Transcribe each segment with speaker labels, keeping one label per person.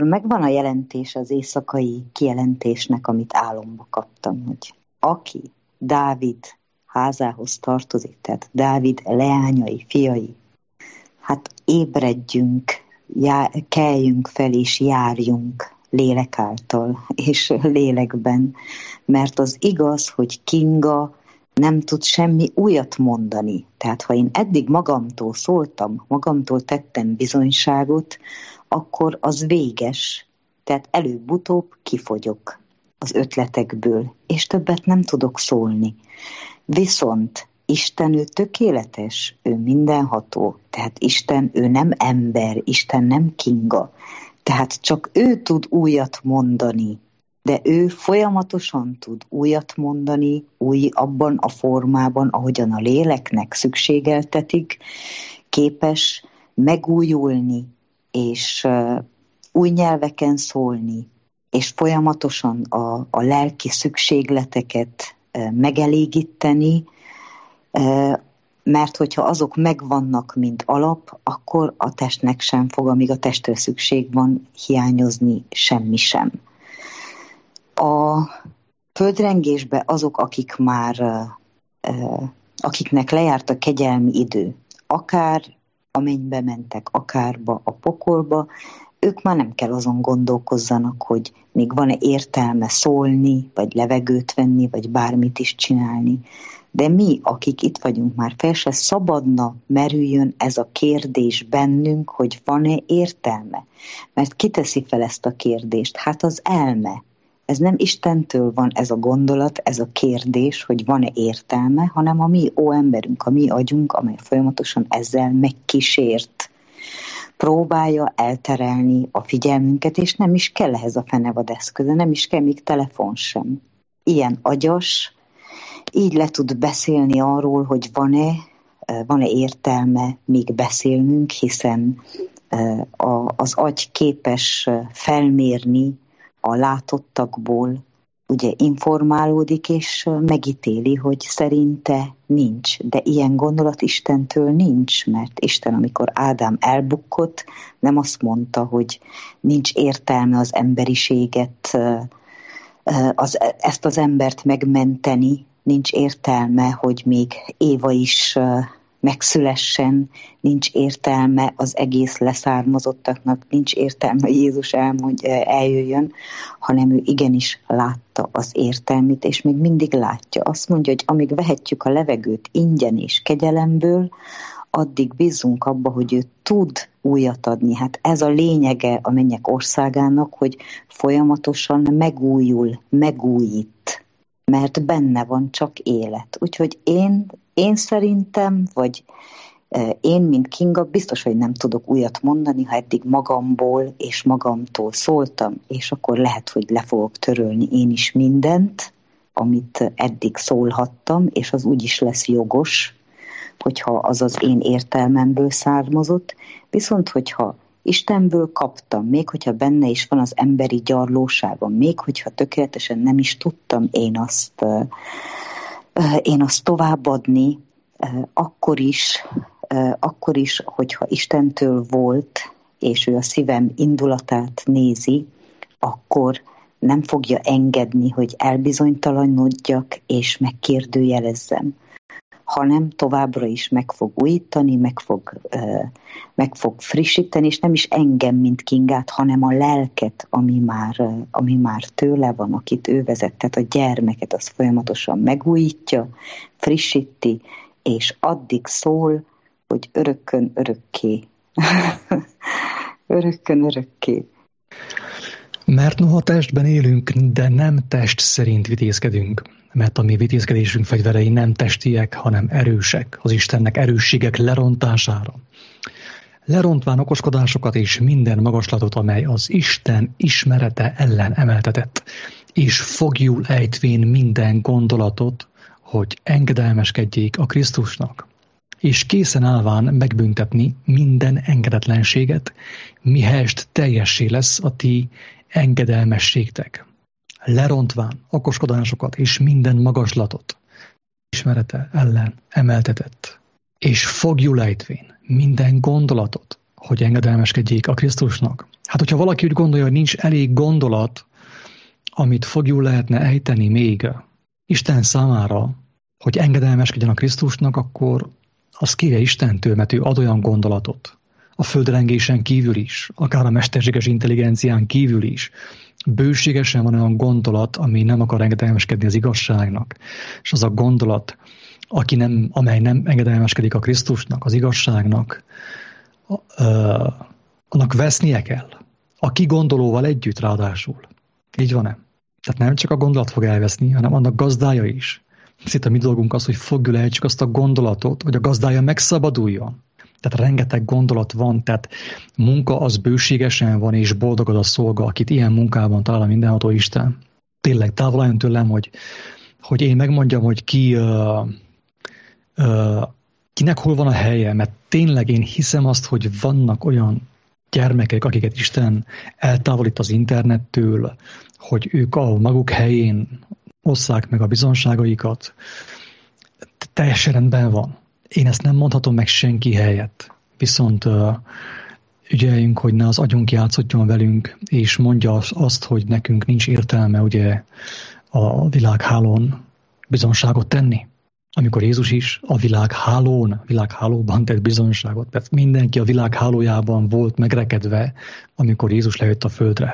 Speaker 1: Megvan a jelentés az éjszakai kijelentésnek, amit álomba kaptam, hogy aki Dávid házához tartozik, tehát Dávid leányai, fiai, hát ébredjünk, keljünk fel és járjunk lélek által és lélekben, mert az igaz, hogy Kinga nem tud semmi újat mondani. Tehát ha én eddig magamtól szóltam, magamtól tettem bizonyságot, akkor az véges. Tehát előbb-utóbb kifogyok az ötletekből, és többet nem tudok szólni. Viszont Isten, ő tökéletes, ő mindenható, tehát Isten, ő nem ember, Isten nem Kinga. Tehát csak ő tud újat mondani, de ő folyamatosan tud újat mondani, új abban a formában, ahogyan a léleknek szükségeltetik, képes megújulni, és új nyelveken szólni, és folyamatosan a lelki szükségleteket megelégíteni, mert hogyha azok megvannak, mint alap, akkor a testnek sem fog, amíg a testre szükség van, hiányozni semmi sem. A földrengésbe azok, akiknek lejárt a kegyelmi idő, akár a mennybe mentek, akárba a pokolba, ők már nem kell azon gondolkozzanak, hogy még van-e értelme szólni, vagy levegőt venni, vagy bármit is csinálni. De mi, akik itt vagyunk, már fel se szabadna merüljön ez a kérdés bennünk, hogy van-e értelme. Mert ki teszi fel ezt a kérdést? Hát az elme. Ez nem Istentől van ez a gondolat, ez a kérdés, hogy van-e értelme, hanem a mi emberünk, a mi agyunk, amely folyamatosan ezzel megkísért. Próbálja elterelni a figyelmünket, és nem is kell ehhez a fenevad eszköze, nem is kell még telefon sem. Ilyen agyas, így le tud beszélni arról, hogy van-e értelme még beszélnünk, hiszen az agy képes felmérni a látottakból, ugye informálódik, és megítéli, hogy szerinte nincs. De ilyen gondolat Istentől nincs, mert Isten, amikor Ádám elbukkott, nem azt mondta, hogy nincs értelme az emberiséget, ezt az embert megmenteni, nincs értelme, hogy még Éva is megszülessen, nincs értelme az egész leszármazottaknak, nincs értelme, hogy Jézus eljöjjön, hanem ő igenis látta az értelmét, és még mindig látja. Azt mondja, hogy amíg vehetjük a levegőt ingyen és kegyelemből, addig bízunk abba, hogy ő tud újat adni. Hát ez a lényege a mennyek országának, hogy folyamatosan megújul, megújít, mert benne van csak élet. Úgyhogy én szerintem, vagy én, mint Kinga, biztos, hogy nem tudok újat mondani, ha eddig magamból és magamtól szóltam, és akkor lehet, hogy le fogok törölni én is mindent, amit eddig szólhattam, és az úgyis lesz jogos, hogyha az az én értelmemből származott. Viszont, hogyha Istenből kaptam, még hogyha benne is van az emberi gyarlóságom, még hogyha tökéletesen nem is tudtam én azt továbbadni, akkor is, hogyha Istentől volt, és ő a szívem indulatát nézi, akkor nem fogja engedni, hogy elbizonytalanodjak és megkérdőjelezzem, hanem továbbra is meg fog újítani, meg fog frissíteni, és nem is engem, mint Kingát, hanem a lelket, ami már tőle van, akit ő vezet. Tehát a gyermeket az folyamatosan megújítja, frissíti, és addig szól, hogy örökkön örökké. Örökkön örökké.
Speaker 2: Mert noha testben élünk, de nem test szerint vitézkedünk. Mert a mi vitézkedésünk fegyverei nem testiek, hanem erősek, az Istennek erősségek lerontására. Lerontván okoskodásokat és minden magaslatot, amely az Isten ismerete ellen emeltetett, és fogjul ejtvén minden gondolatot, hogy engedelmeskedjék a Krisztusnak, és készen állván megbüntetni minden engedetlenséget, mihelyest teljessé lesz a ti engedelmességtek. Lerontván okoskodásokat és minden magaslatot ismerete ellen emeltetett, és fogjul ejtvén minden gondolatot, hogy engedelmeskedjék a Krisztusnak. Hát, hogyha valaki úgy gondolja, hogy nincs elég gondolat, amit fogjuk lehetne ejteni még Isten számára, hogy engedelmeskedjen a Krisztusnak, akkor az kérje Istentől, mert ő ad olyan gondolatot. A földrengésen kívül is, akár a mesterséges intelligencián kívül is. Bőségesen van olyan gondolat, ami nem akar engedelmeskedni az igazságnak. És az a gondolat, amely nem engedelmeskedik a Krisztusnak, az igazságnak, annak vesznie kell. A kigondolóval együtt ráadásul. Így van-e? Tehát nem csak a gondolat fog elveszni, hanem annak gazdája is. Szinte mi dolgunk az, hogy fogjuk lejtsük azt a gondolatot, hogy a gazdája megszabaduljon. Tehát rengeteg gondolat van, tehát munka az bőségesen van, és boldog az a szolga, akit ilyen munkában talál a mindenható Isten. Tényleg távol álljon tőlem, hogy én megmondjam, hogy kinek hol van a helye, mert tényleg én hiszem azt, hogy vannak olyan gyermekek, akiket Isten eltávolít az internettől, hogy ők a maguk helyén osszák meg a bizonságaikat. Teljesen rendben van. Én ezt nem mondhatom meg senki helyett. Viszont ügyeljünk, hogy ne az agyunk játszodjon velünk, és mondja azt, hogy nekünk nincs értelme ugye a világhálón bizonságot tenni. Amikor Jézus is a világhálóban tett bizonságot, mert mindenki a világhálójában volt megrekedve, amikor Jézus lejött a földre.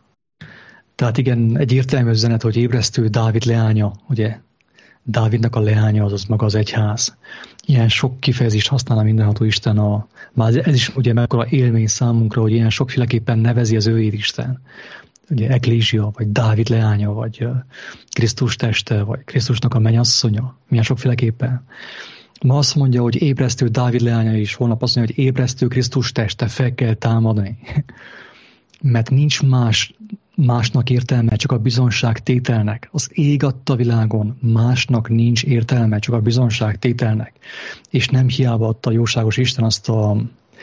Speaker 2: Tehát igen, egy értelmű üzenet, hogy ébresztő Dávid leánya, ugye? Dávidnak a leánya, azaz maga az egyház. Ilyen sok kifejezést használ a mindenható Isten. Már ez is ugye mekkora élmény számunkra, hogy ilyen sokféleképpen nevezi az őjét Isten. Ugye Eklézsia, vagy Dávid leánya, vagy Krisztus teste, vagy Krisztusnak a mennyasszonya. Milyen sokféleképpen. Ma azt mondja, hogy ébresztő Dávid leánya is, holnap azt mondja, hogy ébresztő Krisztus teste, fel kell támadni. Mert nincs másnak értelme, csak a bizonságtételnek. Az ég adta világon másnak nincs értelme, csak a bizonságtételnek. És nem hiába adta a jóságos Isten azt a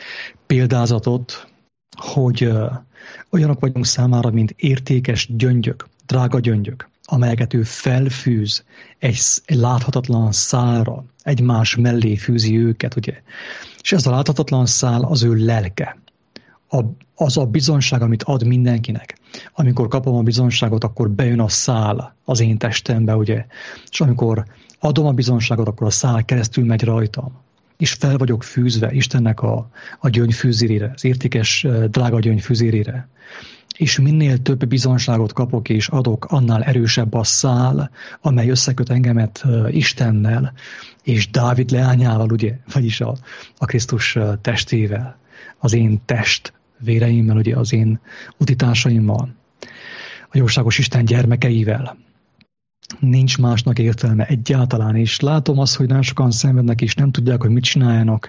Speaker 2: példázatot, hogy olyanok vagyunk számára, mint értékes gyöngyök, drága gyöngyök, amelyeket ő felfűz egy láthatatlan szálra, egymás mellé fűzi őket, ugye? És ez a láthatatlan szál az ő lelke. Az a bizonság, amit ad mindenkinek. Amikor kapom a bizonságot, akkor bejön a szál az én testembe, ugye? És amikor adom a bizonságot, akkor a szál keresztül megy rajtam. És fel vagyok fűzve Istennek a gyöngyfűzérére, az értékes, drága gyöngyfűzérére. És minél több bizonságot kapok és adok, annál erősebb a szál, amely összeköt engemet Istennel, és Dávid leányával, ugye? Vagyis a Krisztus testével, az én test véreimmel, ugye az én utitársaimmal, a jóságos Isten gyermekeivel. Nincs másnak értelme egyáltalán, és látom azt, hogy nagyon sokan szenvednek, és nem tudják, hogy mit csináljanak.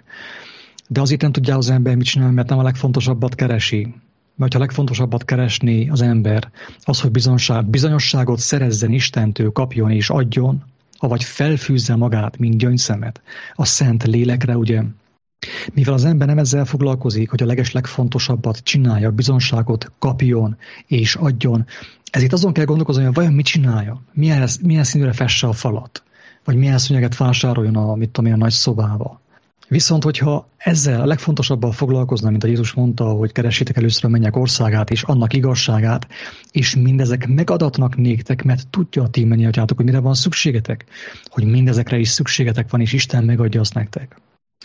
Speaker 2: De azért nem tudja az ember mit csinálni, mert nem a legfontosabbat keresi. Mert ha a legfontosabbat keresné az ember, az, hogy bizonyosságot szerezzen Istentől, kapjon és adjon, avagy felfűzze magát, mint gyöngyszemet, a szent lélekre, ugye. Mivel az ember nem ezzel foglalkozik, hogy a legfontosabbat csinálja, bizonságot kapjon és adjon, ezért azon kell gondolkozni, hogy vajon mit csinálja, milyen színűre fesse a falat, vagy milyen szőnyeget vásároljon a nagy szobába. Viszont, hogyha ezzel a legfontosabbal foglalkozna, mint a Jézus mondta, hogy keressétek először a mennyek országát és annak igazságát, és mindezek megadatnak néktek, mert tudja a ti mennyi atyátok, hogy mire van szükségetek, hogy mindezekre is szükségetek van, és Isten megadja azt nektek.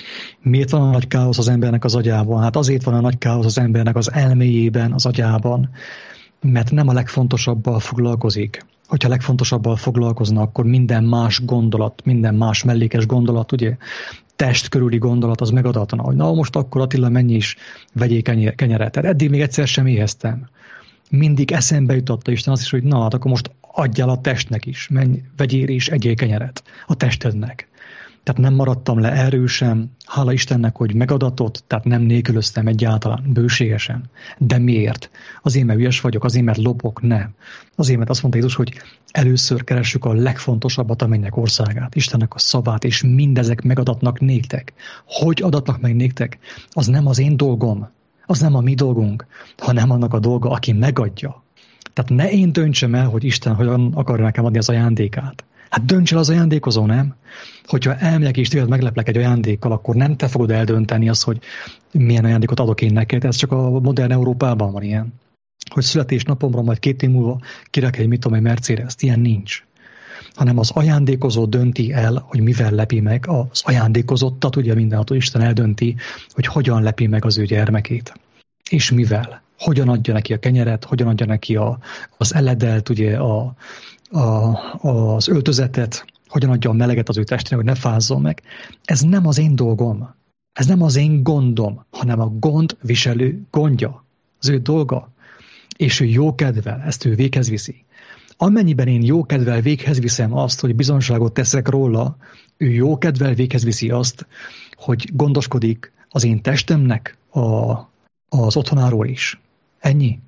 Speaker 2: Miért van a nagy káosz az embernek az agyában? Hát azért van a nagy káosz az embernek az elméjében, az agyában, mert nem a legfontosabbal foglalkozik. Hogyha a legfontosabbal foglalkozna, akkor minden más gondolat, minden más mellékes gondolat, ugye, test körüli gondolat, az megadatna, hogy na most akkor Attila menj is, vegyél kenyeret. Tehát eddig még egyszer sem éheztem. Mindig eszembe jutotta Isten azt is, hogy na, hát akkor most adjál a testnek is, menj, vegyél és egyél kenyeret a testednek. Tehát nem maradtam le erről sem, hála Istennek, hogy megadatott, tehát nem nélkülöztem egyáltalán, bőségesen. De miért? Azért, mert ügyes vagyok, azért, mert lopok? Nem. Azért, mert azt mondta Jézus, hogy először keressük a legfontosabbat, a mennyek országát, Istennek a szavát, és mindezek megadatnak néktek. Hogy adatnak meg néktek? Az nem az én dolgom, az nem a mi dolgunk, hanem annak a dolga, aki megadja. Tehát ne én döntsem el, hogy Isten hogyan akarja nekem adni az ajándékát. Hát dönts el az ajándékozó, nem? Hogyha elmegyek és téged megleplek egy ajándékkal, akkor nem te fogod eldönteni azt, hogy milyen ajándékot adok én neked. Ez csak a modern Európában van ilyen. Hogy születésnapomra majd 2 év múlva kirak egy, mit tudom, egy Mercedes-t. Ilyen nincs. Hanem az ajándékozó dönti el, hogy mivel lepi meg az ajándékozottat, ugye mindenható Isten eldönti, hogy hogyan lepi meg az ő gyermekét. És mivel. Hogyan adja neki a kenyeret, hogyan adja neki az eledelt, ugye az öltözetet, hogyan adja a meleget az ő testének, hogy ne fázzon meg. Ez nem az én dolgom. Ez nem az én gondom, hanem a gondviselő gondja. Az ő dolga. És ő jókedvel ezt ő véghez viszi. Amennyiben én jókedvel véghez viszem azt, hogy bizonyságot teszek róla, ő jókedvel véghez viszi azt, hogy gondoskodik az én testemnek az otthonáról is. Ennyi.